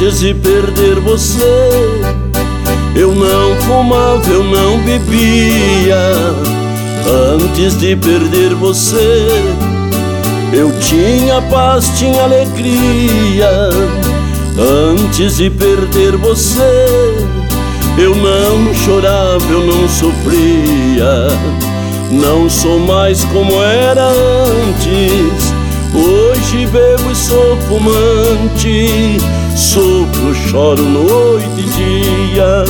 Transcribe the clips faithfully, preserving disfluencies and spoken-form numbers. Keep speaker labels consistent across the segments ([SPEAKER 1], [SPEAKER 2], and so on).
[SPEAKER 1] Antes de perder você, eu não fumava, eu não bebia. Antes de perder você, eu tinha paz, tinha alegria. Antes de perder você, eu não chorava, eu não sofria. Não sou mais como era antes. Hoje bebo e sou fumante, sofro, choro noite e dia.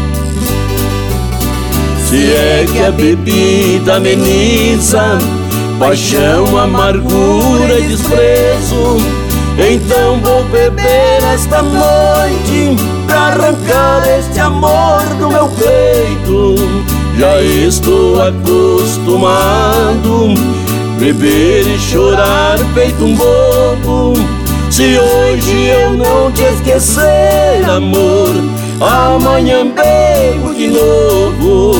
[SPEAKER 1] Se é que a bebida ameniza paixão, amargura e desprezo, então vou beber esta noite pra arrancar este amor do meu peito. Já estou acostumado beber e chorar feito um bobo. Se hoje eu não te esquecer, amor, amanhã bebo de novo.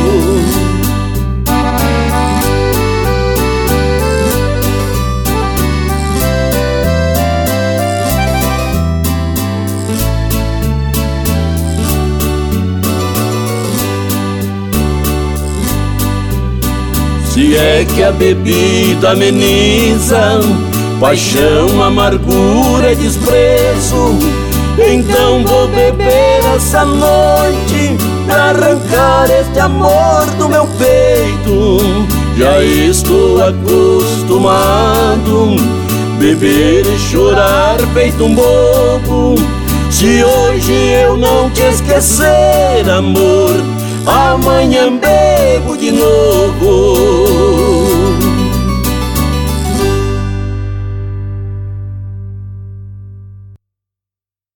[SPEAKER 1] Se é que a bebida ameniza paixão, amargura e desprezo, então vou beber essa noite pra arrancar este amor do meu peito. Já estou acostumado beber e chorar feito um bobo. Se hoje eu não te esquecer, amor, amanhã bebo de novo.